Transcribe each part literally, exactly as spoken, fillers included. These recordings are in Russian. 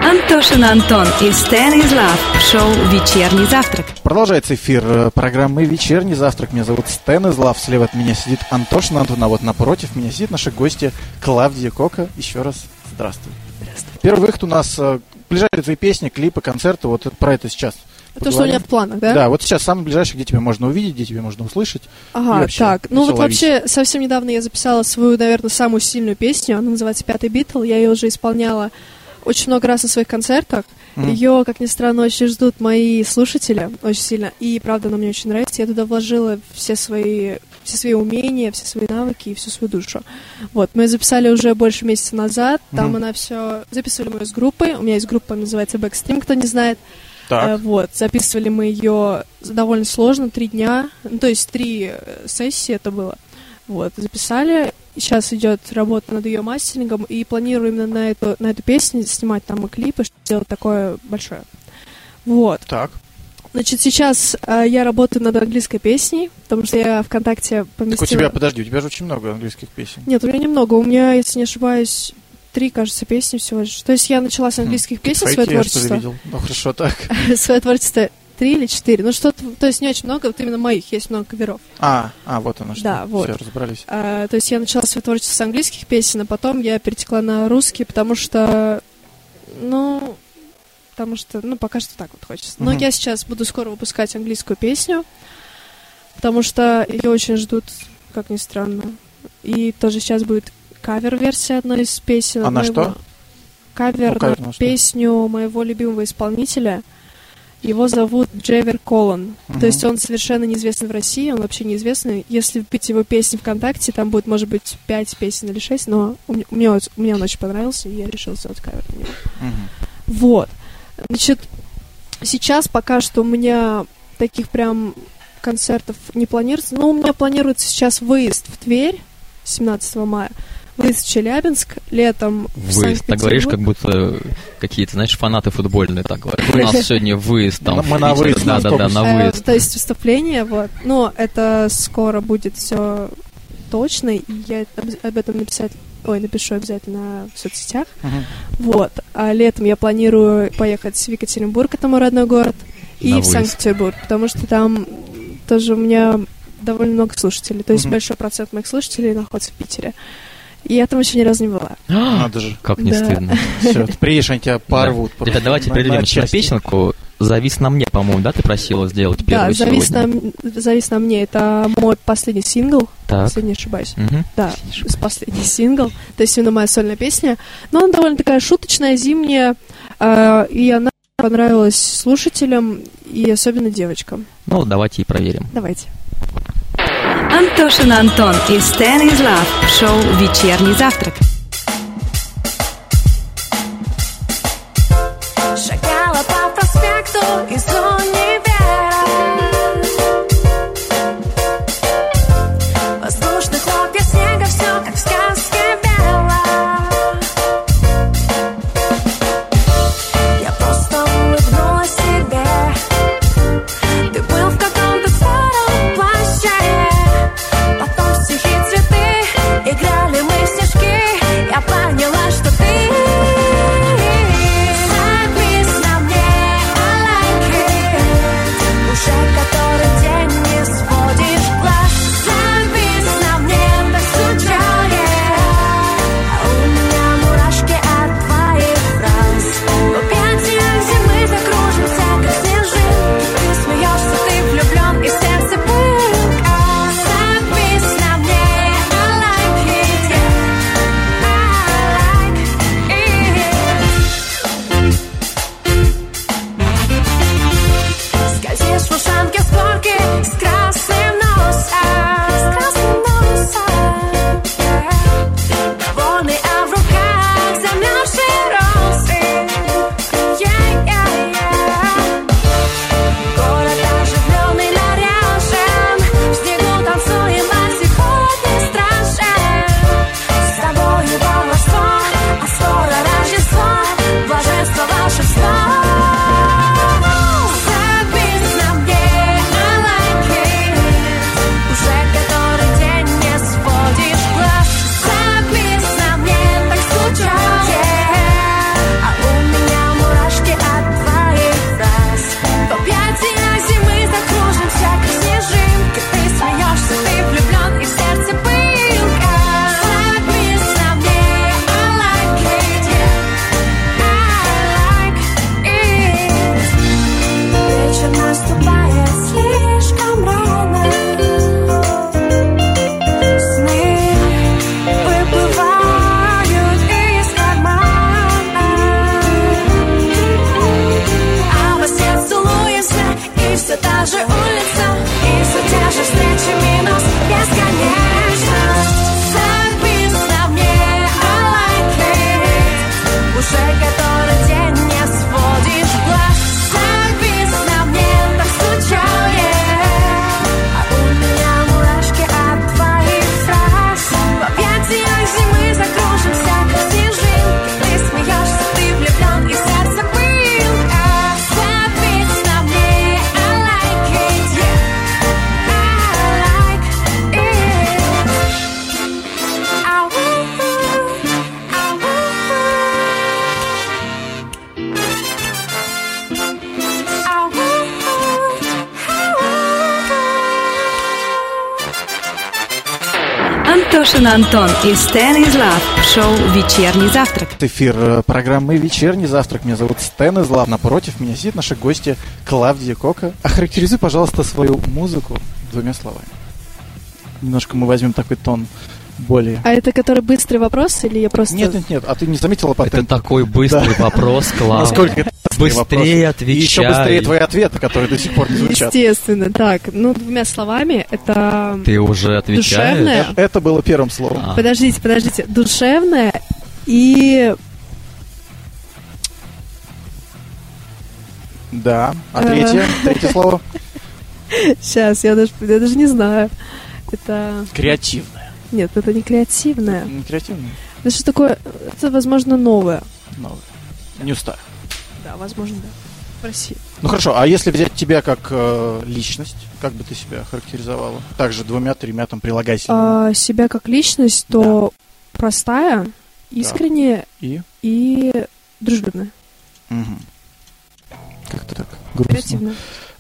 Антошин Антон и Стэн из Лав. Шоу «Вечерний завтрак». Продолжается эфир программы «Вечерний завтрак». Меня зовут Стэн из Лав. Слева от меня сидит Антошин Антон, а вот напротив меня сидит наша гостья Клавдия Кока. Еще раз здравствуй. Здравствуй. Первый выход у нас ближайшие твои песни, клипы, концерты. Вот про это сейчас. То, что у меня в планах, да? Да, вот сейчас самый ближайший, где тебя можно увидеть, где тебя можно услышать. Ага, вообще, так. Ну вот ловить. Вообще, совсем недавно я записала свою, наверное, самую сильную песню. Она называется «Пятый Битл». Я ее уже исполняла очень много раз на своих концертах. Mm-hmm. Ее, как ни странно, очень ждут мои слушатели, очень сильно. И, правда, она мне очень нравится. Я туда вложила все свои, все свои умения, все свои навыки и всю свою душу. Вот, мы ее записали уже больше месяца назад. Там mm-hmm. она все... Записывали мы ее с группой. У меня есть группа, называется Backstream, кто не знает. Так. Вот, записывали мы ее довольно сложно, три дня, ну, то есть три сессии это было. Вот, записали. Сейчас идет работа над ее мастерингом, и планирую именно на эту, на эту песню снимать там и клипы, чтобы сделать такое большое. Вот. Так. Значит, сейчас э, я работаю над английской песней, потому что я ВКонтакте поместила... Так у тебя, подожди, у тебя же очень много английских песен. Нет, у меня немного. У меня, если не ошибаюсь, три, кажется, песни всего лишь. То есть я начала с английских хм, песен свое творчество. Видел. Ну, хорошо, так. Свое творчество три или четыре. Ну, что-то, то есть не очень много, вот именно моих, есть много каверов. А, а, вот оно что. Да, вот. Все, разобрались. А, то есть я начала свое творчество с английских песен, а потом я перетекла на русский, потому что, ну, потому что, ну, пока что так вот хочется. Но mm-hmm. я сейчас буду скоро выпускать английскую песню, потому что ее очень ждут, как ни странно. И тоже сейчас будет кавер-версия одной из песен. А на моего... что? Кавер ну, на песню моего любимого исполнителя. Его зовут Джевер Колон. Uh-huh. То есть он совершенно неизвестный в России, он вообще неизвестный. Если вбить его песни ВКонтакте, там будет, может быть, пять песен или шесть, но мне, мне, мне он очень понравился, и я решила сделать кавер на него. Uh-huh. Вот. Значит, сейчас пока что у меня таких прям концертов не планируется. Но у меня планируется сейчас выезд в Тверь семнадцатого мая. Выезд в Челябинск, летом в Санкт-Петербург. Так говоришь, как будто какие-то, знаешь, фанаты футбольные так говорят. У нас сегодня выезд там. Мы на выезд. Да, да, да, на выезд. То есть выступление, вот. Но это скоро будет все точно, и я об этом написать, ой, напишу обязательно в соцсетях. Вот. А летом я планирую поехать в Екатеринбург, это мой родной город, и в Санкт-Петербург, потому что там тоже у меня довольно много слушателей. То есть большой процент моих слушателей находится в Питере. И я там еще ни разу не была. Надо же. Как не да. стыдно. Все, ты приедешь, они тебя порвут. Да. Ребята, давайте прервемся на песенку. «Завис на мне», по-моему, да, ты просила сделать первый да, сегодня? Да, на, «Завис на мне» — это мой последний сингл, так. если не ошибаюсь. Угу. Да, последний сингл. То есть именно моя сольная песня. Но она довольно такая шуточная, зимняя, э, и она понравилась слушателям и особенно девочкам. Ну, давайте и проверим. Давайте. Антошин Антон и Стэн из Лав. Шоу «Вечерний завтрак». Шагала по проспекту из универа. Воздушных хлопья снега, все как в сказке бело. Я просто улыбнулась себе. Ты был в каком-то старом плаще. Потом стихи, цветы, играли мы в снежки. Я поняла, что ты завис на мне, I like it. Антошин Антон и Станислав в шоу «Вечерний завтрак». Эфир программы «Вечерний завтрак». Меня зовут Станислав. Напротив меня сидит наши гости Клавдия Кока. Охарактеризуй, пожалуйста, свою музыку двумя словами. Немножко мы возьмем такой тон более... А это который быстрый вопрос или я просто... Нет, нет, нет, а ты не заметила по Это темпу? такой быстрый Да. вопрос, Клав. Насколько это быстрый вопрос? Быстрее отвечай. И еще быстрее твои ответы, которые до сих пор не звучат. Естественно, так. Ну, двумя словами, это... Ты уже отвечаешь? Душевная. Это было первым словом. А. Подождите, подождите. Душевная и... Да. А третье? Третье слово? Сейчас, я даже, я даже не знаю. Это... Креативное. Нет, это не креативное. Не креативное? Это что такое? Это, возможно, новое. Новое. New Star. Да, возможно, да. В России. Ну хорошо, а если взять тебя как э, личность, как бы ты себя характеризовала? Также двумя-тремя там прилагательными. А, себя как личность, то простая, искренняя И? и дружелюбная. Мгм. Как-то так грустно. Креативная.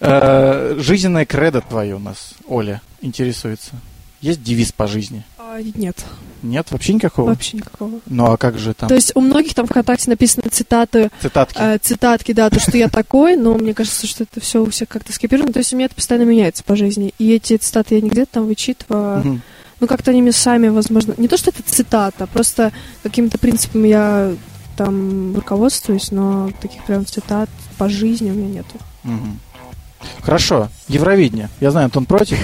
Э, жизненное кредо твое у нас, Оля, интересуется. Есть девиз по жизни? А, нет, Нет, вообще никакого? вообще никакого. Ну а как же там То есть у многих там ВКонтакте написаны цитаты, цитатки? э, цитатки, да, то, что я такой, но мне кажется, что это все у всех как-то скопировано. То есть у меня это постоянно меняется по жизни. И эти цитаты я не где-то там вычитываю. Мгм. Ну, как-то они мне сами, возможно... Не то, что это цитата, просто каким-то принципом я там руководствуюсь, но таких прям цитат по жизни у меня нету. Мгм. Хорошо, Евровидение. Я знаю, Антон против.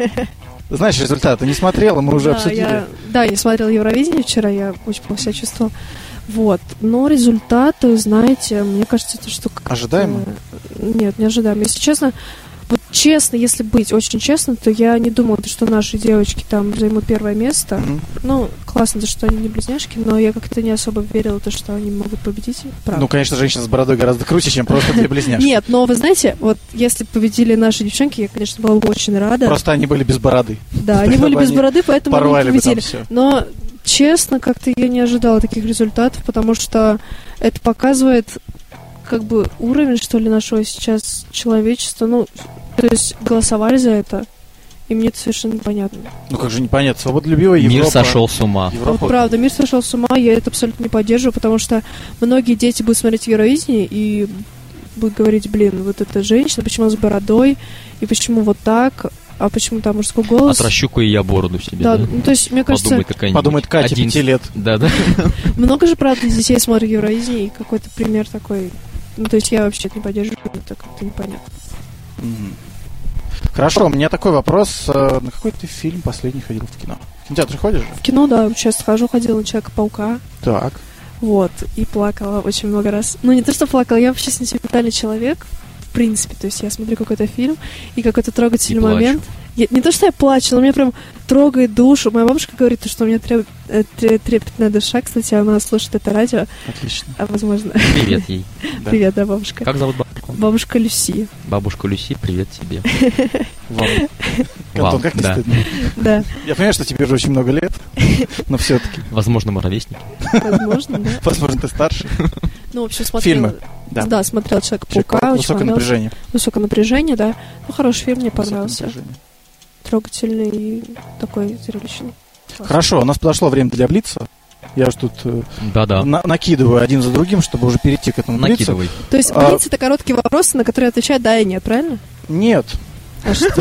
Знаешь, результаты не смотрела, мы уже да, обсудили. Я, да, я смотрела Евровидение вчера, я очень плохо себя чувствовала. Вот. Но результаты, знаете, мне кажется, это что как-то... Ожидаемо? Нет, не ожидаемо. Если честно, вот честно, если быть очень честно, то я не думала, что наши девочки там займут первое место. Мгм. Ну, классно, то, что они не близняшки, но я как-то не особо верила, то, что они могут победить. Правда. Ну, конечно, женщина с бородой гораздо круче, чем просто две близняшки. Нет, но вы знаете, вот если победили наши девчонки, я, конечно, была бы очень рада. Просто они были без бороды. Да, они Тогда были бы без они бороды, поэтому они порвали бы там победили. всё. Но, честно, как-то я не ожидала таких результатов, потому что это показывает как бы уровень, что ли, нашего сейчас человечества. Ну, то есть голосовали за это, и мне это совершенно непонятно. Ну, как же непонятно, свободолюбивая Европа. Мир сошел с ума. Европа. Вот правда, мир сошел с ума, я это абсолютно не поддерживаю, потому что многие дети будут смотреть Евровидение и будут говорить, блин, вот эта женщина, почему она с бородой, и почему вот так, а почему там мужской голос. Отращу-ка и я бороду себе, Да, да? ну, то есть, мне кажется, Подумай какая-нибудь. Подумает Катя, Один- пяти лет. Да-да. много же, правда, детей смотрят Евровидение, и какой-то пример такой. Ну, то есть я вообще это не поддерживаю, это как-то непонятно. Мгм. Хорошо, у меня такой вопрос. Э, На какой ты фильм последний ходил в кино? В кинотеатр ходишь же? В кино, да, часто хожу, ходила на Человека-паука, Так. вот, и плакала очень много раз. Ну, не то, что плакала, я вообще сентиментальный человек, в принципе, то есть я смотрю какой-то фильм, и какой-то трогательный И плачу. момент. Я- не то, что я плачу, но меня прям трогает душу. Моя бабушка говорит, что у меня треп- э, тре- трепетная душа, кстати, она слушает это радио, Отлично. а, возможно... Привет ей. Да. Привет, да, бабушка. Как зовут бабушку? Бабушка Люси, Бабушка Люси, привет тебе. Вам. Вам, Антон, как не да. стыдно? да, Я понимаю, что тебе уже очень много лет, но все-таки. Возможно, мы ровесники. возможно, да. Возможно, ты старше. Ну, в общем, смотрела... Фильмы. Да. Да, смотрел Человека-паука, очень Высокое понравился. напряжение. Высокое напряжение, да. Ну, хороший фильм, мне Высокое понравился. напряжение. Трогательный и такой зрелищный. Класс. Хорошо, у нас подошло время для блица. Я уж тут э, Да-да. на- накидываю один за другим, чтобы уже перейти к этому блицу. Накидывай. То есть, А- блиц — это короткие вопросы, на которые отвечают да и нет, правильно? Нет. А что?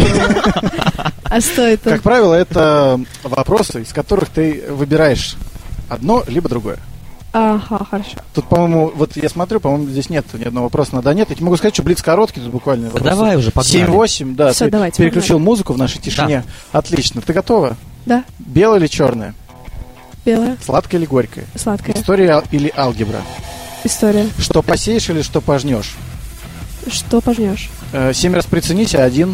А что это? Как правило, это вопросы, из которых ты выбираешь одно либо другое. Ага, хорошо. Тут, по-моему, вот я смотрю, по-моему, здесь нет ни одного вопроса на да нет. Я тебе могу сказать, что блиц короткий, тут буквально Да вопросы давай уже, погнали. семь-восемь, да. Всё, ты давайте, переключил музыку в нашей тишине. Отлично. Ты готова? Да, Белое или черное? белая, Сладкое или горькое? сладкая История или алгебра? история. Что посеешь или что пожнешь? Что пожнешь? Э, семь раз прицените, а один.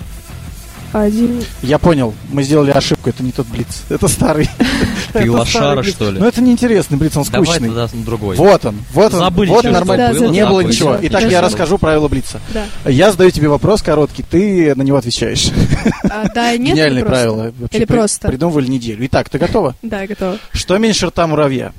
Один. Я понял, мы сделали ошибку, это не тот блиц. Это старый. Ты Это лошара, старый блиц. что ли? Ну это неинтересный блиц, он Давай скучный. тогда другой. Вот он, вот он, Забыли, вот что нормально. было, Не было забыли. ничего. Хорошо. Итак, я расскажу правила блица. Да. Я задаю тебе вопрос короткий, ты на него отвечаешь. А, да и нет? Гениальные или просто? правила. Вообще Или при- просто? Придумывали неделю. Итак, ты готова? Да, я готова. Что меньше рта муравья?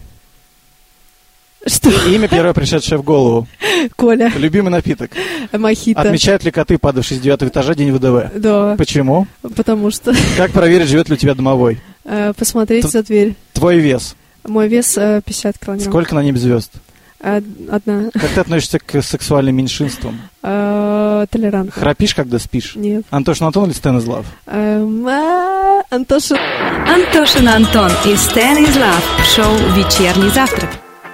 Что? Имя первое пришедшее в голову. Коля. Любимый напиток. Мохито. Отмечают ли коты, падавшие с девятого этажа, день ВДВ? Да, Почему? потому что Как проверить, живет ли у тебя домовой? Э, посмотреть Т- за дверь. Твой вес. Мой вес э, пятьдесят килограмм. Сколько на небе звезд? Э, одна. Как ты относишься к сексуальным меньшинствам? Э, толерантно. Храпишь, когда спишь? Нет. Антошин Антон или Станислав? Эм, а, Антоша. Антошин Антон и Станислав в шоу «Вечерний завтрак».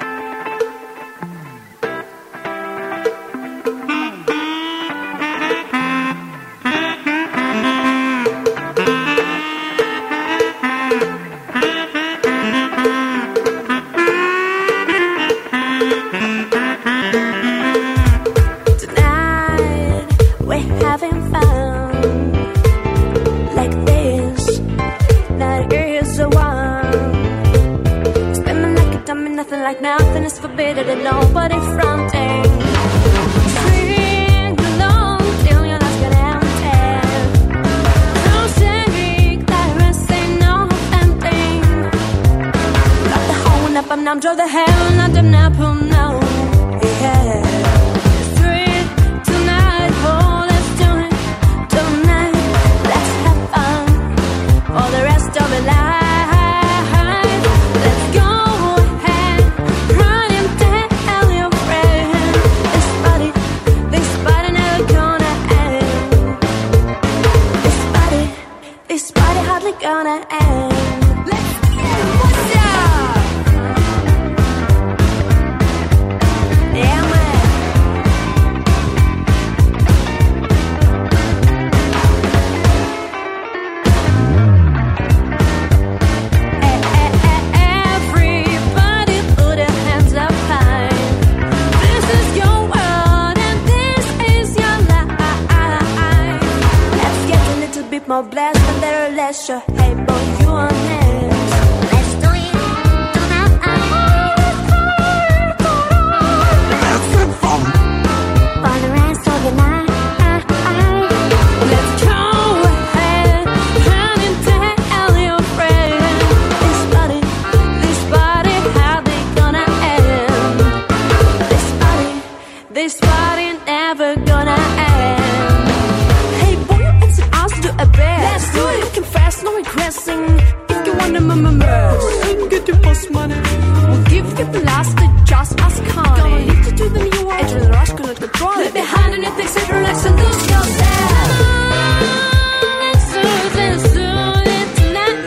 Tonight we're having fun like this. That is the one. Spinning like a dummy, nothing like nothing is forbidden and nobody fronting. Sing along till your last get empty. No saying that rest ain't no tempting. Got the whole up, I'm numb, draw the hell, not the nipple, no. Yeah. Gonna end. Let's get what's up? Yeah, man. Everybody put your hands up high. This is your world and this is your life. Let's get a little bit more blessed and there are less sure. Hey, boy, you on hands. Let's do it tonight. Let's have fun for the rest of the night. Let's go ahead and tell your friends. This party, this party, how they gonna end? This party, this party never gonna end. Hey, boy, it's an us to do a bit. Let's do it. Looking fast, no regressing. If you wanna murmur, get your boss money. We'll give you the last, just ask Connie. Gonna lead you to the new world. Adrian Rush gonna control it. Behind and it takes it, relax and lose yourself. Let's do it, let's do it tonight.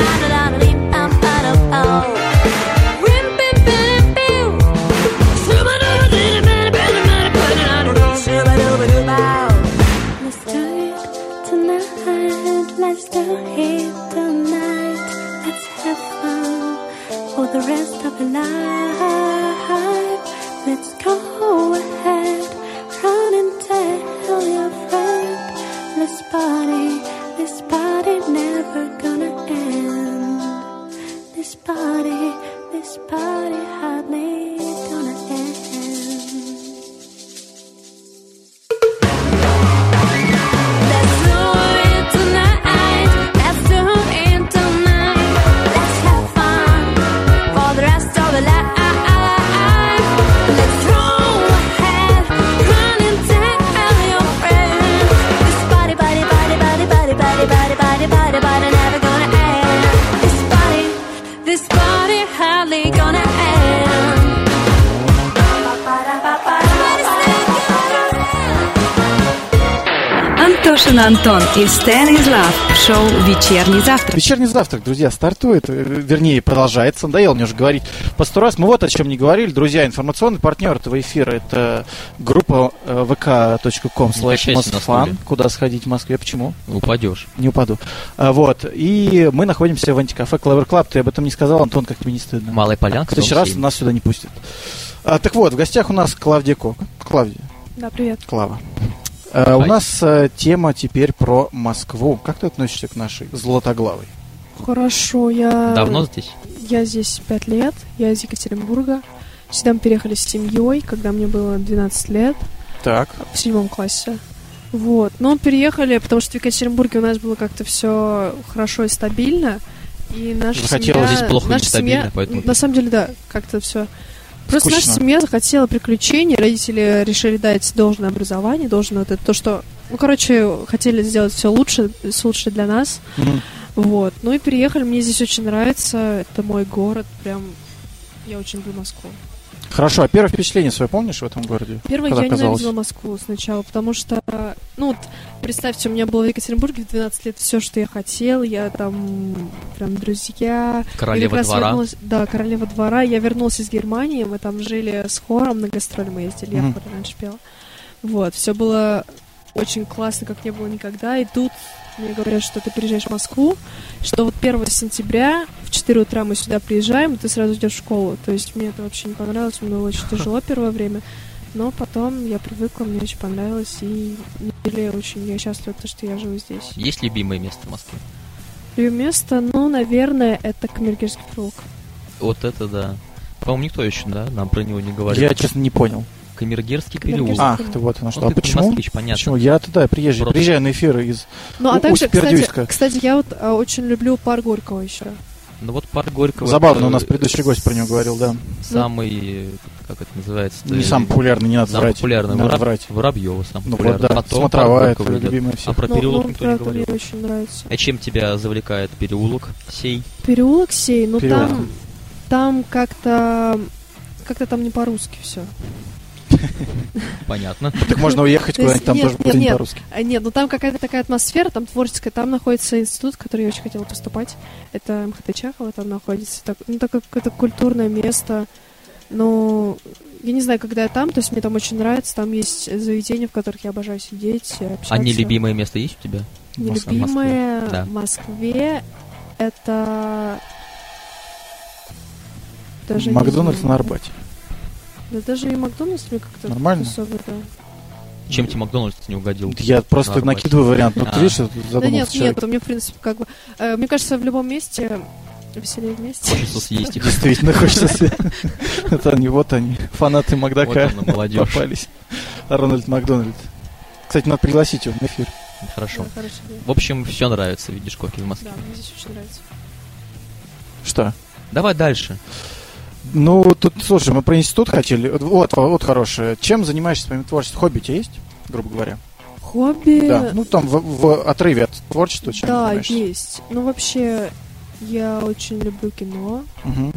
Let's do it tonight. Let's do it tonight. Let's have fun for the rest of your life. Let's go ahead, run and tell your friend. This party, this party never gonna end. This party, this party hardly gonna end. Let's do it tonight. Let's do it tonight. Let's have fun for the rest of the life. Let's go ahead, run and tell your friend. This party, party, party, party, party, party, party, party, party, party never gonna end. This party, this party hardly gonna end. Антошин Антон и Станислав в шоу «Вечерний завтрак». Вечерний завтрак, друзья, стартует, э, вернее, продолжается. Надоело мне уже говорить по сто раз. Мы вот о чем не говорили, друзья. Информационный партнер этого эфира — это группа э, вэ ка точка ком слэш мосфан. Куда сходить в Москве? Почему? Упадешь. Не упаду. А, вот. И мы находимся в антикафе Clever Club. Ты об этом не сказал, Антон, как тебе не стыдно? Малая Полянка. В следующий раз нас сюда не пустят. А, так вот, в гостях у нас Клавдия Кока. Клавдия. Да, привет. Клава. А, у нас а, тема теперь про Москву. Как ты относишься к нашей Златоглавой? Хорошо, я... Давно здесь? Я здесь пять лет, я из Екатеринбурга. Сюда мы переехали с семьей, когда мне было двенадцать лет, Так. в седьмом классе. Вот. Но переехали, потому что в Екатеринбурге у нас было как-то все хорошо и стабильно. И наша Захотелось семья... здесь плохо и наша нестабильно, семья, поэтому... На самом деле, да, как-то все... Просто Скучно. наша семья захотела приключений, родители решили дать должное образование, должное вот это, то, что... Ну, короче, хотели сделать все лучше, лучше для нас. Мгм. Вот. Ну и переехали, мне здесь очень нравится, это мой город, прям, я очень люблю Москву. Хорошо, а первое впечатление свое помнишь в этом городе? Первое, Когда я оказалась? ненавидела Москву сначала, потому что, ну вот, представьте, у меня было в Екатеринбурге в двенадцать лет все, что я хотела, я там, прям, друзья. Королева Я как раз двора. вернулась- да, королева двора. Я вернулась из Германии, мы там жили с хором, на гастроли мы ездили, я Мгм. в хоре раньше пела. Вот, все было очень классно, как не было никогда, и тут мне говорят, что ты приезжаешь в Москву, что вот первого сентября в четыре утра мы сюда приезжаем, и ты сразу идешь в школу. То есть мне это вообще не понравилось, мне было очень тяжело первое время, но потом я привыкла, мне очень понравилось, и не жалею очень, я счастлива, то, что я живу здесь. Есть любимое место в Москве? Любимое место, ну, наверное, это Камергерский переулок. Вот это да. По-моему, никто еще, да, нам про него не говорил. Я, честно, не понял. Камергерский Камергерский переулок. Ах, ты вот оно что. Ну, А ты не почему? москвич, понятно. Почему? Я туда приезжаю, Просто- приезжаю на эфиры из... Ну, а У- также, кстати, Усть-Пердюйска. кстати, я вот а, очень люблю парк Горького еще. Ну вот парк Горького. Забавно, это у нас предыдущий гость про него говорил, да. Самый, как это называется? Не самый популярный, не надо Самый врать. популярный. Не надо Воробь- врать. Воробьева самый Ну вот, популярный. да, Потом Смотровая, парк это Горького идет. любимая А всех. про Ну, переулок ну, никто не это говорил. мне очень нравится. А чем тебя завлекает переулок сей? Переулок сей, ну Переулок. там, там как-то, как-то там не по-русски все. Понятно. Так можно уехать То есть куда-нибудь, там нет, тоже нет, будет не нет. по-русски. А, нет, ну там какая-то такая атмосфера, там творческая, там находится институт, в который я очень хотела поступать. Это эм ха тэ Чехова, там находится. Так, ну, так как это культурное место. Но я не знаю, когда я там, то есть мне там очень нравится, там есть заведения, в которых я обожаю сидеть, общаться. А нелюбимое место есть у тебя? Нелюбимое Да. в Москве это... Даже не Макдональдс знаю. на Арбате. Да даже и Макдональдс мне как-то Нормально? особо, да. Чем тебе Макдональдс не угодил? Я просто На Арбате. накидываю вариант. Ну, ты А. видишь, Да задумался нет, человек. нет, мне, в принципе, как бы... э, мне кажется, в любом месте веселее вместе. Хочется съесть их. Действительно хочется себе. Это они, вот они, фанаты Макдака Вот она, молодежь. попались. Рональд Макдональд. Кстати, надо пригласить его на эфир. Хорошо. Да, хорошая идея. В общем, все нравится, видишь, кофе в Москве. Да, мне здесь очень нравится. Что? Давай дальше. Ну, тут, слушай, мы про институт хотели. Вот, вот хорошее. Чем занимаешься своим творчеством? Хобби у тебя есть, грубо говоря? Хобби... Да, ну там в, в отрыве от творчества чем Да, занимаешься? есть. Ну, вообще, я очень люблю кино. Мгм.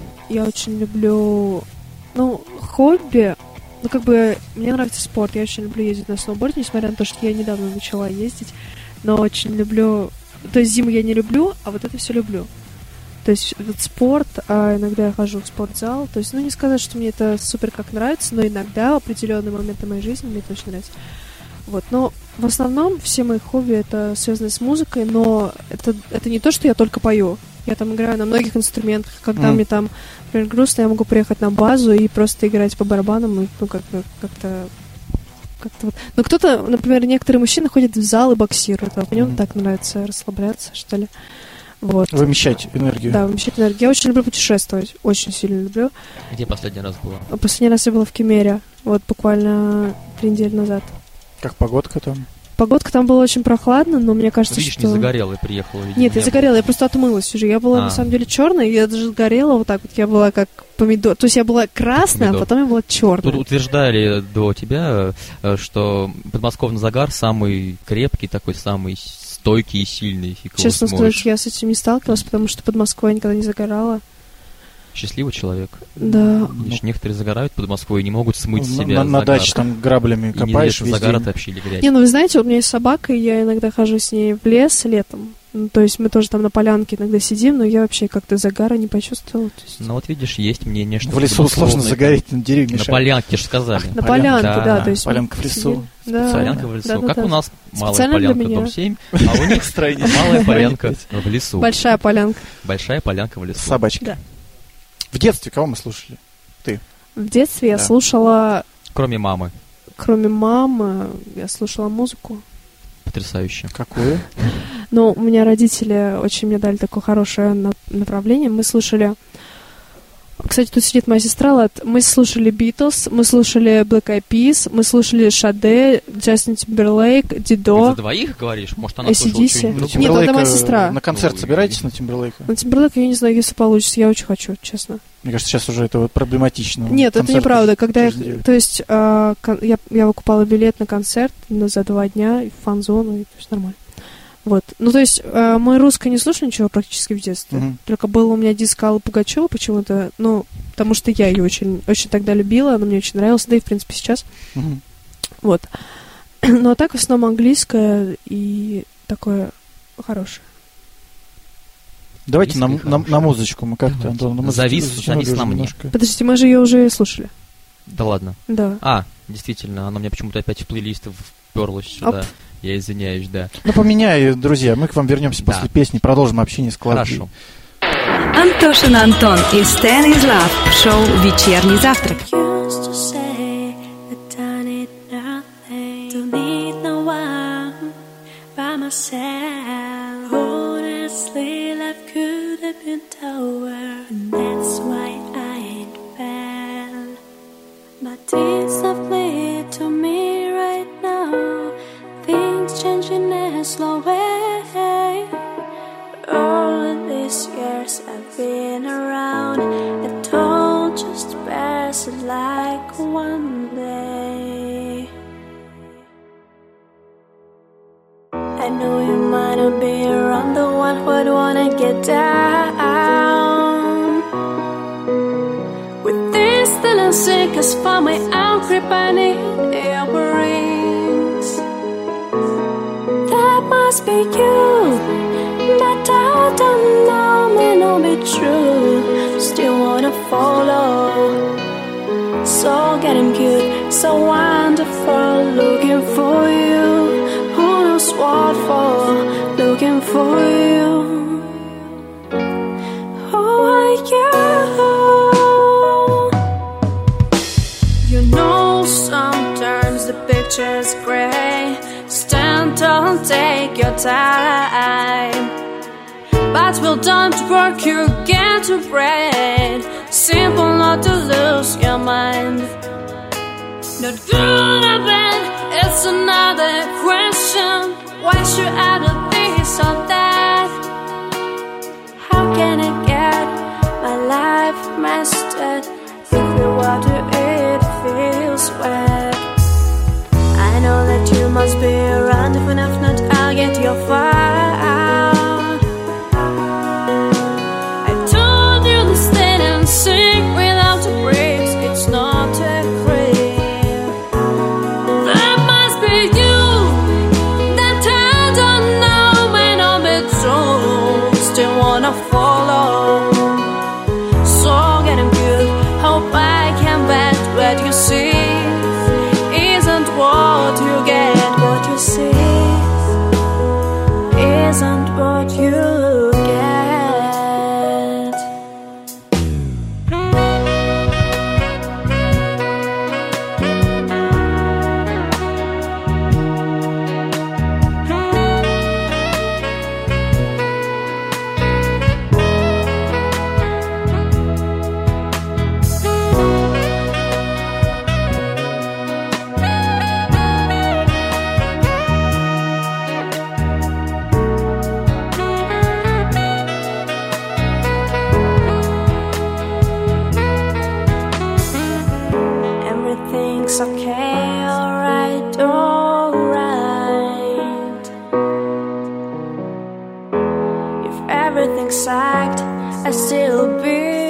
Я очень люблю... Ну, хобби... Ну, как бы, мне нравится спорт. Я очень люблю ездить на сноуборде, несмотря на то, что я недавно начала ездить. Но очень люблю... То есть зиму я не люблю, а вот это все люблю. То есть вот спорт, а иногда я хожу в спортзал. То есть, ну, не сказать, что мне это супер как нравится, но иногда в определенные моменты моей жизни мне это очень нравится. Вот, но в основном все мои хобби это связано с музыкой, но это, это не то, что я только пою. Я там играю на многих инструментах. Когда Мгм. мне там, например, грустно, я могу приехать на базу и просто играть по барабанам, и, ну, как-то, как-то, как-то вот. Но кто-то, например, некоторые мужчины ходят в зал и боксируют, а мне Мгм. так нравится расслабляться, что ли. Вот. Вымещать энергию. Да, вымещать энергию. Я очень люблю путешествовать, очень сильно люблю. Где последний раз была? А Последний раз я была в Кемере, вот буквально три недели назад. Как погодка там? Погодка там была очень прохладно, но мне кажется, Видишь, что... не загорела и приехала. видимо, Нет, я не загорела, я просто отмылась уже. Я была, А. на самом деле, черная, я даже сгорела вот так вот. Я была как помидор. То есть я была красная, Помидор. а потом я была было. черная. Тут утверждали до тебя, э, что подмосковный загар самый крепкий, такой самый стойкий и сильный. Фиг его Честно смоешь. сказать, я с этим не сталкивалась, потому что под Москвой я никогда не загорала. Счастливый человек. Да. Видишь, некоторые загорают под Москвой и не могут смыть с Ну, себя на, на загар. даче там граблями И копаешь неизвестно, весь загар день. это вообще или грязь. Не, ну вы знаете, у меня есть собака, и я иногда хожу с ней в лес летом. Ну, то есть мы тоже там на полянке иногда сидим, но я вообще как-то загара не почувствовала. То есть... Ну вот видишь, есть мнение, что В лесу сложно подмосковный- загореть, на деревья На мешать. полянке же сказали. На полянка, полянке, да. да. То есть мы Полянка в лесу. сидим. Да. Полянка в лесу. Да, да, как да. у нас малая Специально для полянка, меня. дом семь, а у них малая полянка в лесу. Большая полянка. Большая полянка в лесу. Собачка. Да. В детстве кого мы слушали? В детстве я Да. слушала, Кроме мамы. кроме мамы, я слушала музыку. Потрясающе. Какую? Но у меня родители очень мне дали такое хорошее на- направление. Мы слушали... Кстати, тут сидит моя сестра, Лад. Мы слушали Битлз, мы слушали Black Eyed Peas, мы слушали Шаде, Джастин Тимберлейк, Ты за Дидо. двоих говоришь? Может, она слушала A C/D C? что-нибудь Нет, другое? это моя Тимберлейка, сестра. На концерт Ну, собираетесь и- на Тимберлейка? На Тимберлейк, я не знаю, если получится, я очень хочу, честно. Мне кажется, сейчас уже это вот проблематично. Нет, это Концерт неправда. Когда я, через неделю. то есть, а, кон- я, я выкупала билет на концерт на- за два дня и в фан-зону, и то есть нормально. Вот. Ну, то есть, э, мы русское не слушали ничего практически в детстве. Мгм. Только был у меня диск Аллы Пугачёвой почему-то. Ну, потому что я ее очень, очень тогда любила, она мне очень нравилась, да и, в принципе, сейчас. Мгм. Вот. Ну, а так, в основном, английское и такое хорошее. Давайте на, Английское на, хорошее. на музычку мы как-то, Давайте. Антон. мы Завис, затянули завис уже на мне. немножко. Подождите, мы же ее уже слушали. Да ладно. Да. А, действительно, она мне почему-то опять в плейлист вперлась сюда. Оп. Я извиняюсь, да. Ну, поменяй, друзья, мы к вам вернемся Да. после песни, продолжим общение с Клавдией. Хорошо. Антошин Антон и Станислав в шоу «Вечерний завтрак». Used to say that I need nothing, don't need no one by myself. Honestly, life could have been tougher, and that's why I ain't bad. But it's lovely to me right now. Things changing in a slow way. All of these years I've been around, it all just passed like one day. I know you might not be around, the one who'd wanna get down. With this still I'm sick, cause for my own grip I need earrings. That must be you, but I don't know, may not be true. Still wanna follow. So getting cute, so wonderful. Looking for you, who knows what for. Looking for you. Who are you? You know sometimes the picture's gray. Stand tall and take your time. But we'll don't work, you get to bread. Simple not to lose your mind. Not good or bad, it's another question. Why should I do this or that? How can I get my life mastered? If the water it feels wet. I know that you must be around. If enough not, I'll get your fire. I told you to stand and sing without a break. It's not a creep. That must be you. That I don't know may not be true. Still wanna follow. So getting good. Hope I can bet what you see isn't what you get. What you see isn't what you get. Everything's okay, alright, alright. If everything sucked, I'd still be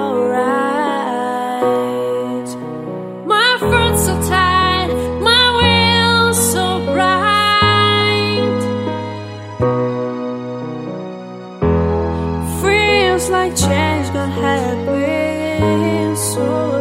alright. My friends so tight, my will so bright. Feels like change gonna happen so.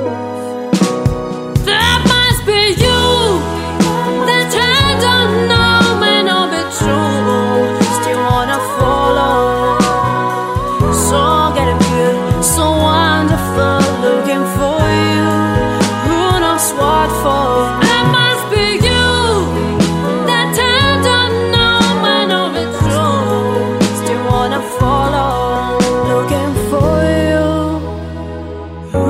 That must be you. That I don't know may not be true. Still wanna follow. So getting good, so wonderful. Looking for you, who knows what for. That must be you. That I don't know may not be true. Still wanna follow. Looking for you. Who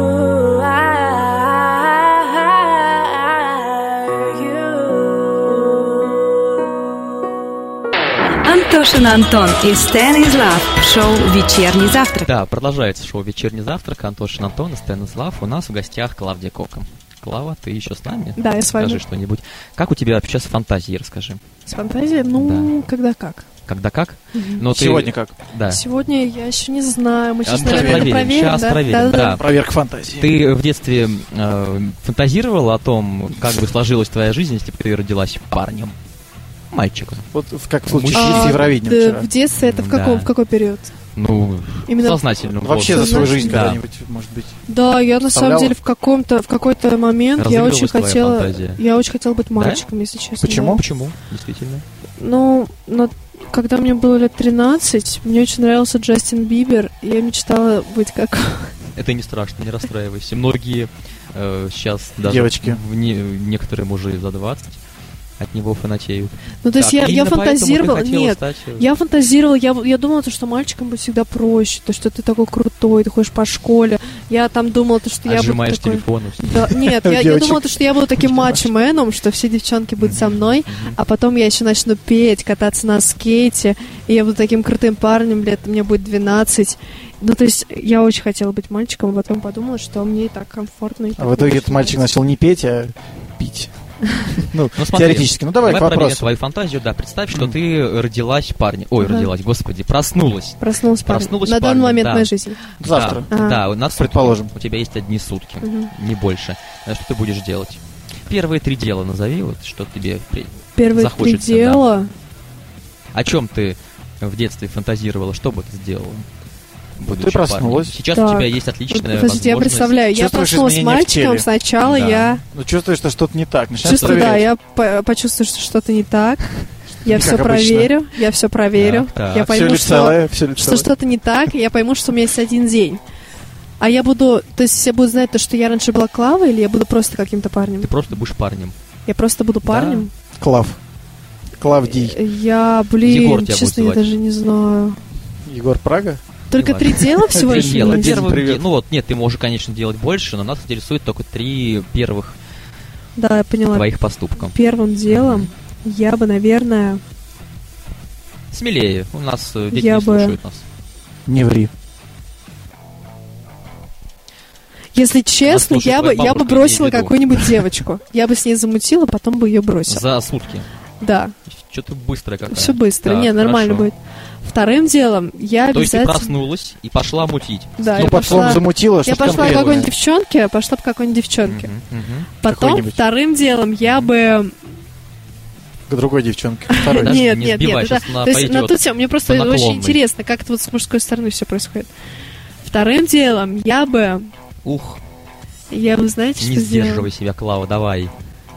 Антошин Антон и Станислав в шоу «Вечерний завтрак». Да, продолжается шоу «Вечерний завтрак». Антошин Антон и Станислав. У нас в гостях Клавдия Кока. Клава, ты еще с нами? Да, я с вами. Скажи что-нибудь. Как у тебя вообще с фантазией, расскажи. С фантазией? Ну, когда как. Когда как? Мгм. Но ты- Сегодня как? Да. Сегодня я еще не знаю. Мы сейчас, А, наверное, проверим, проверим. щас да? проверим, Да-да-да. да. Проверка фантазии. Ты в детстве э, фантазировала о том, как бы сложилась твоя жизнь, если бы ты родилась парнем? Мальчиком. Вот в- как в случае А, с Евровидением да, вчера. в детстве это в каком, Да. в какой период? Ну, Именно- сознательно. Вообще за свою жизнь Да. когда-нибудь, может быть. Да, я на самом Представляла? деле в каком-то, в какой-то момент я Разыгрывалась очень твоя хотела, фантазия? я очень хотела быть мальчиком, если честно. Почему? да. Почему? Действительно. Ну, но когда мне было лет тринадцать, мне очень нравился Джастин Бибер, и я мечтала быть как... Это не страшно, не расстраивайся. Многие э, сейчас даже Девочки. в не- некоторые мужи за двадцать от него фанатеют. Ну, то есть Так, я, я именно поэтому ты фантазировала... хотела Нет, стать, э, я фантазировала, я, я думала, то, что мальчиком быть всегда проще, то, что ты такой крутой, ты ходишь по школе. Я там думала, то, что я буду отжимаешь такой... телефон. Да, нет, я, я Девочек. думала, то, что я буду таким мачо-меном, что все девчонки будут со мной, а потом я еще начну петь, кататься на скейте, и я буду таким крутым парнем, лет мне будет двенадцать. Ну, то есть я очень хотела быть мальчиком, а потом подумала, что мне и так комфортно. И А так в итоге лучше. этот мальчик начал не петь, а пить. Ну, Ну, смотри, теоретически. Ну, давай к проверим вопросу. твою фантазию, да. Представь, что ты родилась парнем. Ой, Ага. родилась, господи, проснулась. Проснулась парнем. Проснулась На данный парнем, момент да. моей жизни. Завтра. Да, Ага. да, у нас Предположим. сутки. У тебя есть одни сутки, Мгм. не больше. А что ты будешь делать? Первые три дела назови, вот что тебе при- Первые захочется, три дела. О чем ты в детстве фантазировала, что бы ты сделала? будучи Ты проснулась. парнем? Сейчас Так. у тебя есть отличная Подождите, я возможность. представляю, я Чувствуешь проснулась с изменения в мальчиком, теле? сначала Да. я Ну, чувствуешь, что что-то не так. Начинаешь чувствую, да, проверять. я по- почувствую, что что-то не так. Я Как все обычно. проверю, я все проверю. Так, так. Я Все пойму, ли что, целое, все ли что целое. что-то не так, и я пойму, что у меня есть один день. А я буду, то есть все будут знать то, что я раньше была Клавой, или я буду просто каким-то парнем? Ты просто будешь парнем. Я просто буду парнем? Клав. Клавдий. Я, блин, Егор тебя честно, будет я звать. даже не знаю. Егор Прага. Только Не три важно. дела всего Три лишь дела. есть? Первых Привет. де- Ну вот, нет, ты можешь, конечно, делать больше, но нас интересует только три первых Да, я поняла. твоих поступка. Первым делом я бы, наверное, Смелее, у нас э, дети Я не бы- слушают нас. Не ври. если честно, слушает я бы, твоя я бы бабушка, бросила имей в виду. какую-нибудь девочку. Я бы с ней замутила, потом бы ее бросила. За сутки. Да, Что-то быстрая какая. все быстро. Так, Не, нормально хорошо. будет. Вторым делом я То есть ты обязательно... проснулась и пошла мутить. Да, Ну, я под словом пошла... замутила, Я что-то пошла к конкретное. какой-нибудь девчонке, пошла бы к какой-нибудь девчонке. Мгм, мгм. Потом, Какой-нибудь. вторым делом я бы... К другой девчонке. Второй. Подожди, нет, не нет, сбивай, нет. это- щас она то есть на пойдет ту тему, мне просто по очень наклонной. интересно, как это вот с мужской стороны все происходит. Вторым делом я бы... Ух, Я бы, знаете, не что сделала? сдерживай себя, Клава, давай.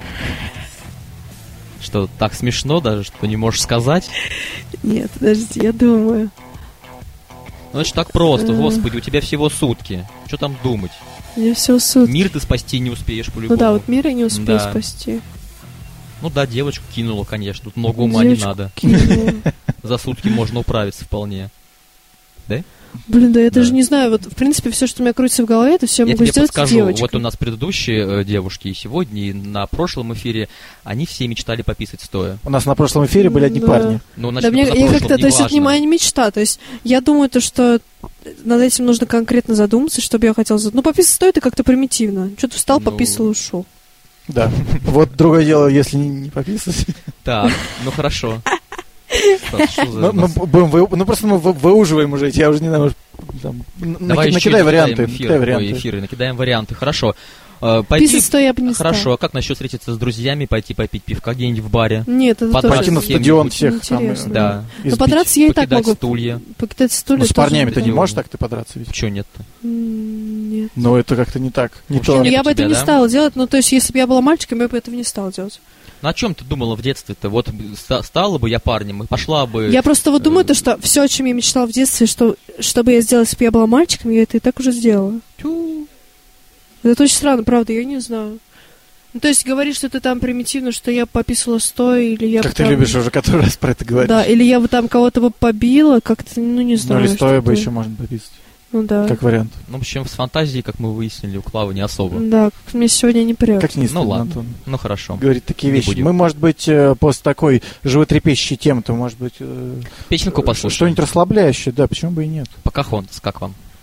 Что, так смешно даже, что не можешь сказать? Нет, подожди, я думаю. Ну, это ж так просто, Э. господи, у тебя всего сутки. Что там думать? Мне все сутки. Мир ты спасти не успеешь Ну по-любому. да, вот мир я не успею Да. спасти. Ну да, девочку кинула, конечно, тут много ума не Девочку надо. кинула. За сутки можно управиться вполне. Блин, да я Да. даже не знаю. Вот, в принципе, все, что у меня крутится в голове, это все я Я могу тебе сделать подскажу, девочкой. вот у нас предыдущие э, девушки и сегодня, и на прошлом эфире, они все мечтали пописать стоя. У нас на прошлом эфире были одни Да. парни. Ну, Да, значит, мне, на я прошлом, как-то, то есть это не неважно. моя мечта. То есть я думаю, то, что над этим нужно конкретно задуматься, чтобы я хотела задуматься. Ну, пописать стоит, это как-то примитивно. Что-то встал, Ну. пописал и ушел. Да. Вот другое дело, если не, не пописать. Так, ну хорошо. Что- что за Ну, у мы нас? будем вы- ну, просто мы вы- выуживаем уже, эти, я уже не знаю, может, там, н- Давай наки- еще накидай накидаем варианты. эфир, накидай ой, варианты. эфиры, накидаем варианты. Хорошо. Э, Пойти... Писать стоя я бы не Хорошо, стала. а как насчет встретиться с друзьями, пойти попить пивка где-нибудь в баре? Нет, это Под- тоже... Пойти на с кем-нибудь. стадион всех там, Интересно. э, Да. Ну, избить. подраться я и так Покидать могу. стулья. Покидать стулья Ну, с тоже парнями ты не стадион. можешь так ты подраться ведь? Чего нет-то? М, Нет. Ну, это как-то не так. Не Вообще то. Ну, нет я у бы тебя, это не да? стала делать. Ну, то есть, если бы я была мальчиком, я бы этого не стала делать. Ну о чем ты думала в детстве-то? Вот ста- стала бы я парнем и пошла бы... Я просто вот думаю, э, то, что все, о чем я мечтала в детстве, что, что бы я сделала, если бы я была мальчиком, я это и так уже сделала. Тю. Это очень странно, правда, я не знаю. Ну, то есть, говоришь, что ты там примитивно, что я пописала стоя, или я Как бы ты там- любишь уже который раз про это говорить. Да, или я бы там кого-то бы побила, как-то, ну, не Ну, знаю. или стоя бы что-то. еще можно пописать. Ну, да. Как вариант. Ну, в общем, с фантазией, как мы выяснили, у Клавы не особо. Да, как мне сегодня не прет. Как не Ну, стыдно, ладно. Антон. Ну, хорошо. Говорить такие Не вещи. будем. Мы, может быть, э, после такой животрепещущей темы, то, может быть, э, Песенку э, послушаем. что-нибудь расслабляющее, да, почему бы и нет. Покахонтас, как вам?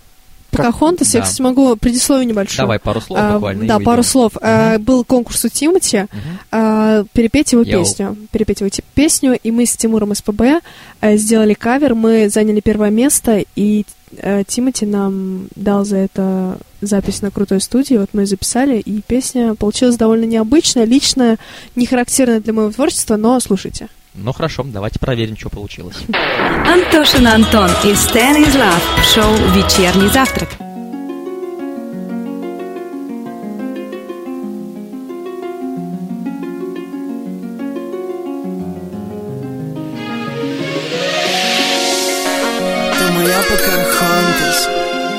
Покахонтас, я, Да. кстати, могу предисловие небольшое. Давай пару слов А, буквально. и Да, пару уйдем. слов. А, Был конкурс у Тимати, а, перепеть его Йоу. песню. Перепеть его те- песню, и мы с Тимуром из ПБ а, сделали кавер, мы заняли первое место, и а, Тимати нам дал за это запись на крутой студии, вот мы записали, и песня получилась довольно необычная, личная, не характерная для моего творчества, но слушайте. Ну хорошо, давайте проверим, что получилось. Антошин Антон и Станислав в шоу «Вечерний завтрак». Ты моя Покахонтас.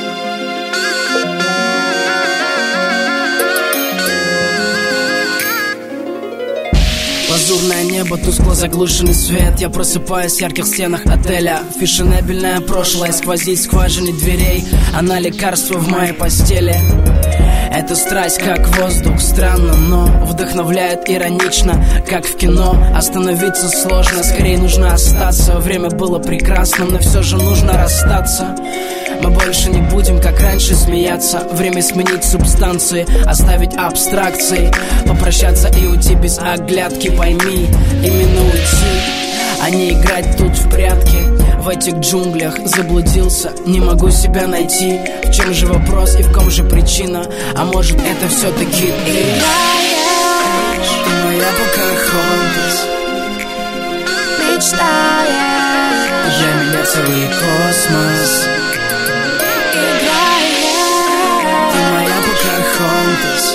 Лазурное небо, тускло заглушенный свет. Я просыпаюсь в ярких стенах отеля. Фешенебельное прошлое сквозит в скважине дверей. Она лекарство в моей постели. Эта страсть как воздух, странно, но вдохновляет иронично, как в кино. Остановиться сложно, скорее нужно остаться. Время было прекрасным, но все же нужно расстаться. Мы больше не будем, как раньше, смеяться. Время сменить субстанции, оставить абстракции, попрощаться и уйти без оглядки. Пойми, именно уйти, а не играть тут в прятки. В этих джунглях заблудился, не могу себя найти. В чем же вопрос и в ком же причина? А может это все-таки ты? Ты моя Покахонтас. Мечтаешь, Для меня целый космос. играешь, Ты моя Покахонтас.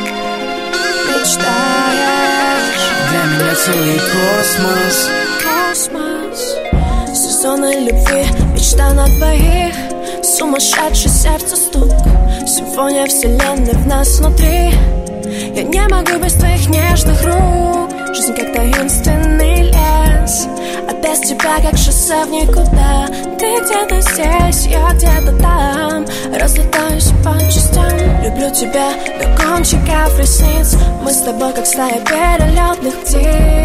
мечтаешь, Для меня целый космос. космос. Сезоны любви, мечта на двоих, сумасшедший сердце стук, симфония вселенной в нас внутри. Я не могу без твоих нежных рук. Жизнь как таинственный лес, а без тебя как шоссе в никуда. Ты где-то здесь, я где-то там, разлетаюсь по частям. Люблю тебя до кончиков ресниц. Мы с тобой как стая перелетных птиц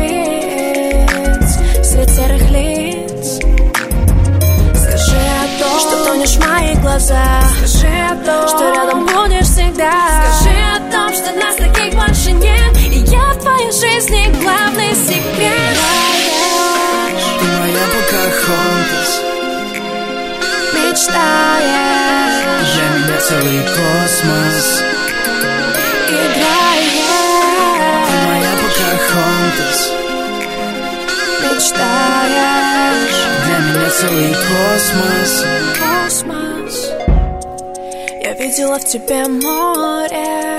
среди серых лиц. Скажи о том, что тонешь в моих глазах. Скажи о том, что рядом будешь всегда. Скажи о том, что нас таких больше нет, и я в твоей жизни главный секрет. Ты моя Покахонтас. Мечтаешь, Для меня целый космос. играешь, Ты моя Покахонтас. мечтаешь, Для меня целый космос. космос. Я видела в тебе море,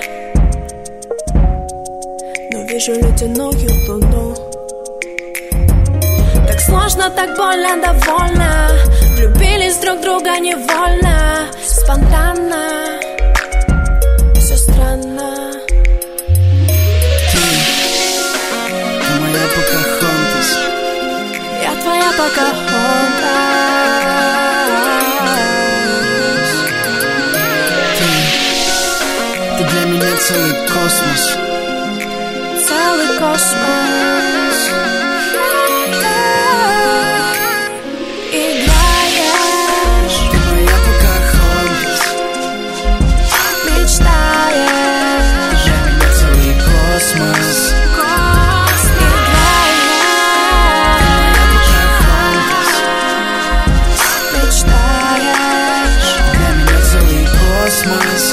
но вижу ледяную луну. Так сложно, так больно, довольно. Влюбились друг в друга невольно, спонтанно. Все странно. Ты моя Покахонтас. Я твоя Покахонтас. Ты для меня целый космос. Целый космос. Играешь, Ты моя Покахонтас. мечтаешь, Для меня целый космос. мечтаешь. Для меня целый космос.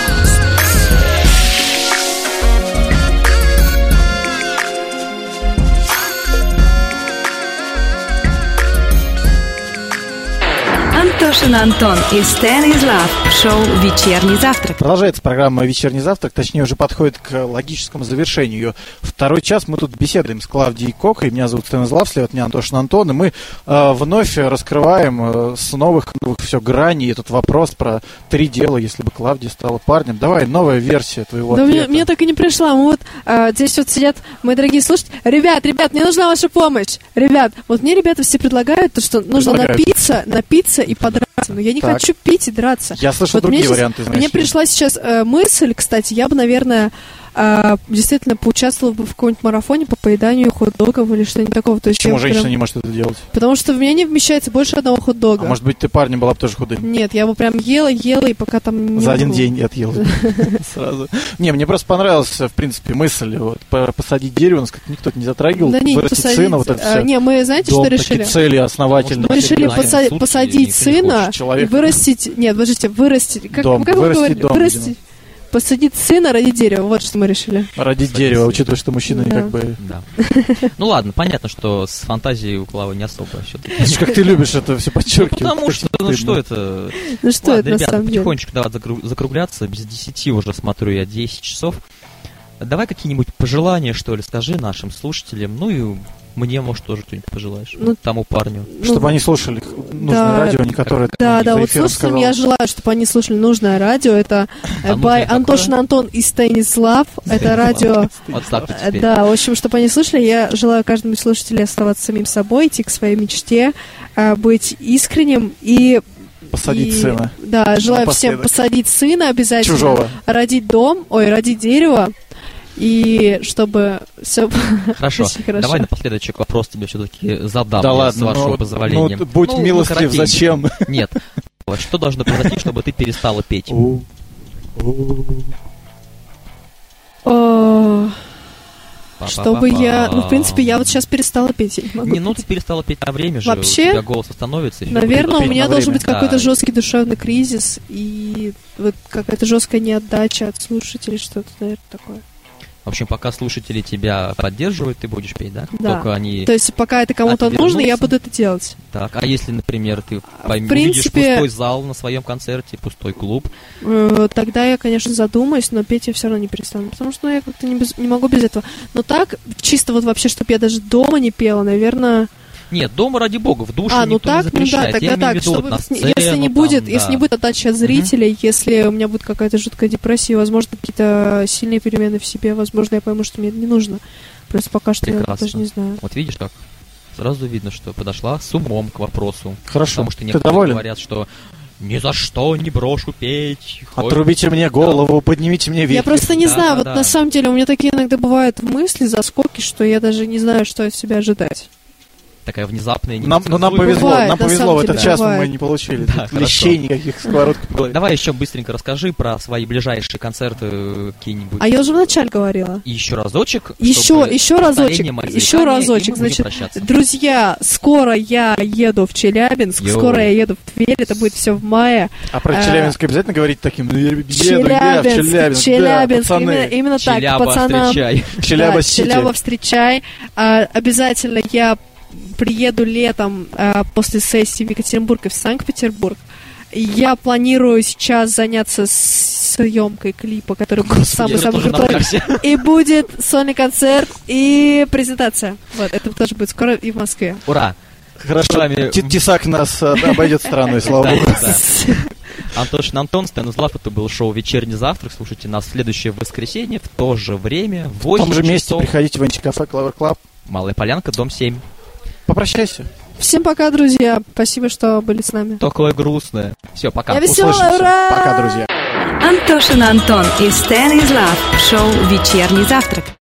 Антошин Антон и Станислав в шоу «Вечерний завтрак». Продолжается программа «Вечерний завтрак», точнее уже подходит к логическому завершению ее. Второй час мы тут беседуем с Клавдией Кокой. Меня зовут Станислав, слева от меня Антошин Антон. И мы э, вновь раскрываем э, с новых, новых все граней этот вопрос про три дела, если бы Клавдия стала парнем. Давай, новая версия твоего Да мне, ответа. мне так и не пришла. Мы вот а, здесь вот сидят мои дорогие слушатели. Ребят, ребят, мне нужна ваша помощь. Ребят, вот мне ребята все предлагают то, что нужно Предлагают. напиться, напиться и подраться. Но я не Так. хочу пить и драться. Я слышал Вот другие мне сейчас- варианты, знаешь Мне ли. пришла сейчас э, мысль, кстати, я бы, наверное, а, действительно поучаствовала бы в каком-нибудь марафоне по поеданию хот-догов или что-нибудь такого. То есть Почему я женщина прям- не может это делать? Потому что в меня не вмещается больше одного хот-дога. А может быть, ты парнем была бы тоже худым? Нет, я бы прям ела, ела, и пока там не За один было. день я отъел сразу. Не, мне просто понравилась, в принципе, мысль вот, по- посадить дерево, нас как никто не затрагивал, Да не, вырастить посадить- сына, вот это а, все. не, мы, знаете, что решили? Цели основательные. Мы решили Серьезно, поса- сутки посадить никто не сына хочет человека. и вырастить... Нет, подождите, вырастить... Как, Дом, как вы вырастить говорили? дом, Вырастить... Посадить сына ради дерева, вот что мы решили. Родить Посадить дерево, дерево. учитывая, что мужчины Да. как бы... Да. Ну ладно, понятно, что с фантазией у Клавы не особо все-таки. Слушай, как ты любишь это все подчеркивать. Потому как что, стыдно. ну что это... Ну что Ладно, это на ребята, самом деле? потихонечку давай закру- закругляться. Без десяти уже смотрю я десять часов. Давай какие-нибудь пожелания, что ли, скажи нашим слушателям. Ну и мне, может, тоже что-нибудь пожелаешь. Ну, тому парню. Ну, Чтобы они слушали нужное да, радио, не которое ты Да, за да, вот эфиром слушателям сказал. я желаю, чтобы они слушали нужное радио. Это А by нужное Антошин какое? Антон и Станислав. Это Станислав. радио... Вот так вот Э, теперь. Да, в общем, чтобы они слушали, я желаю каждому слушателю оставаться самим собой, идти к своей мечте, а, быть искренним и... Посадить и- сына. Да, желаю всем Напоследок. посадить сына обязательно. Чужого. Родить дом, ой, родить дерево. И чтобы все Хорошо. очень хорошо. Давай напоследочек вопрос тебе все-таки задам, Да я, ладно, с вашего ну, позволения. ну, будь Ну, милостлив, коротенько. зачем? Нет. Что должно произойти, чтобы ты перестала петь? У, у. О, Па-па-па-па. Чтобы я... Ну, в принципе, я вот сейчас перестала петь. Я не могу Не, ну ты петь. перестала петь на время же, Вообще, у тебя голос восстановится. и всё. Наверное, у петь меня на должен время. быть какой-то Да. жесткий душевный кризис и вот какая-то жесткая неотдача от слушателей, что-то, наверное, такое. В общем, пока слушатели тебя поддерживают, ты будешь петь, да? Да. Только они... То есть, пока это кому-то А ты нужно, я вернулся? буду это делать. Так, а если, например, ты пойм- принципе- увидишь пустой зал на своем концерте, пустой клуб, Э, Тогда я, конечно, задумаюсь, но петь я все равно не перестану, потому что ну, я как-то не, без- не могу без этого. Но так, чисто вот вообще, чтобы я даже дома не пела, наверное... нет, дома, ради бога, в душе А, ну никто так, не ну да, запрещает. тогда Я имею так, в виду, вот чтобы на с- сцену, если не там, будет, да. если не будет отдачи от зрителей, если у меня будет какая-то жуткая депрессия, возможно, какие-то сильные перемены в себе, возможно, я пойму, что мне это не нужно. Просто пока что я Прекрасно. даже не знаю. Вот видишь как? Сразу видно, что подошла с умом к вопросу. Хорошо. Потому что Ты некоторые доволен? говорят, что ни за что не брошу петь. хоть- Отрубите мне голову, поднимите мне веки. Я просто не Да, знаю, да, вот да. на самом деле у меня такие иногда бывают мысли, заскоки, что я даже не знаю, что от себя ожидать. Такая внезапная... Нам, ну, нам непредсказуемая. повезло, Бывает, нам на повезло, самом в этот деле, час мы бывает. не получили Да, тут лещей никаких, сковородку по голове. Давай еще быстренько расскажи про свои ближайшие концерты э, какие-нибудь. А я уже вначале говорила. И еще разочек. Еще, чтобы еще разочек, повторение моих еще заиканий, разочек, и мы будем значит, прощаться. друзья, скоро я еду в Челябинск, Йоу. скоро я еду в Тверь, это будет все в мае. А про А, Челябинск обязательно говорить таким, ну, я еду я в Челябинск, Челябинск, Челябинск, да, именно, пацаны, именно так, Челяба, пацанам. встречай. Челяба Да, Сити. Челяба, встречай. А, обязательно я приеду летом а, после сессии в Екатеринбург и в Санкт-Петербург. Я планирую сейчас заняться съемкой клипа, который будет Господи, это самый-самый тоже крутой. напрягся. И будет сольный концерт и презентация. Вот, это тоже будет скоро и в Москве. Ура! Хорошо, С вами- Т- Тесак нас э, обойдет стороной, слава Да, богу. да. Антошин Антон, Станислав, это был шоу «Вечерний завтрак». Слушайте нас в следующее воскресенье в то же время, в В восемь том же месте часов. приходите в антикафе Clover Club. Малая Полянка, дом семь. Попрощайся. Всем пока, друзья. Спасибо, что были с нами. Такое грустное. Все, пока. Я веселая, Услышимся. ура! Пока, друзья. Антошин Антон и Станислав в шоу «Вечерний завтрак».